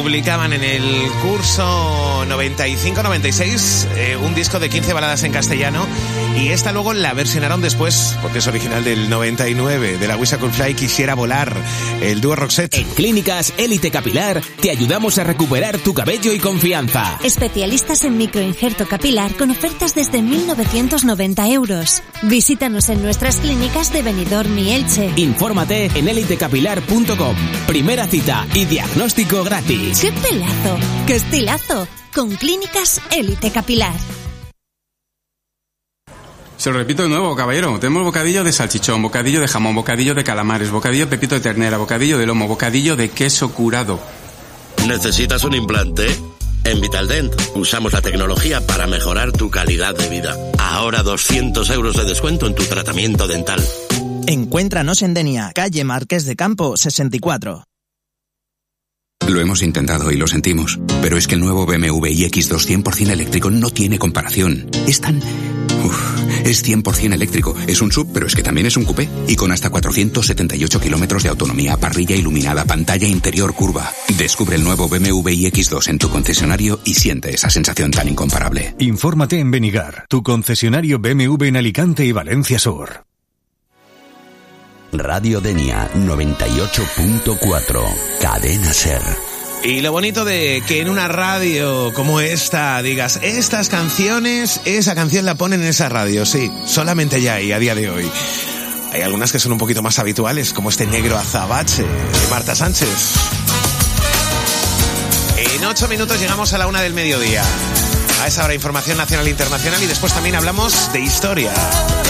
publicaban en el curso 95-96 un disco de 15 baladas en castellano, y esta luego la versionaron después, porque es original del 99, de la Wish I Could Fly, Quisiera Volar, el dúo Roxette. En Clínicas Élite Capilar te ayudamos a recuperar tu cabello y confianza. Especialistas en microinjerto capilar con ofertas desde 1.990 euros. Visítanos en nuestras clínicas de Benidorm y Elche. Infórmate en elitecapilar.com. Primera cita y diagnóstico gratis. ¡Qué pelazo! ¡Qué estilazo! Con Clínicas Élite Capilar. Se lo repito de nuevo, caballero. Tenemos bocadillo de salchichón, bocadillo de jamón, bocadillo de calamares, bocadillo de pepito de ternera, bocadillo de lomo, bocadillo de queso curado. ¿Necesitas un implante? En Vitaldent usamos la tecnología para mejorar tu calidad de vida. Ahora 200 euros de descuento en tu tratamiento dental. Encuéntranos en Denia, calle Marqués de Campo, 64. Lo hemos intentado y lo sentimos, pero es que el nuevo BMW iX2 100% eléctrico no tiene comparación. Es 100% eléctrico. Es un SUV, pero es que también es un coupé. Y con hasta 478 kilómetros de autonomía, parrilla iluminada, pantalla interior curva. Descubre el nuevo BMW iX2 en tu concesionario y siente esa sensación tan incomparable. Infórmate en Benigar, tu concesionario BMW en Alicante y Valencia Sur. Radio Denia 98.4, Cadena Ser. Y lo bonito de que en una radio como esta digas, estas canciones, esa canción la ponen en esa radio, sí, solamente ya y a día de hoy. Hay algunas que son un poquito más habituales, como este Negro Azabache de Marta Sánchez. En 8 minutos llegamos a la 1 del mediodía. A esa hora información nacional e internacional, y después también hablamos de historia.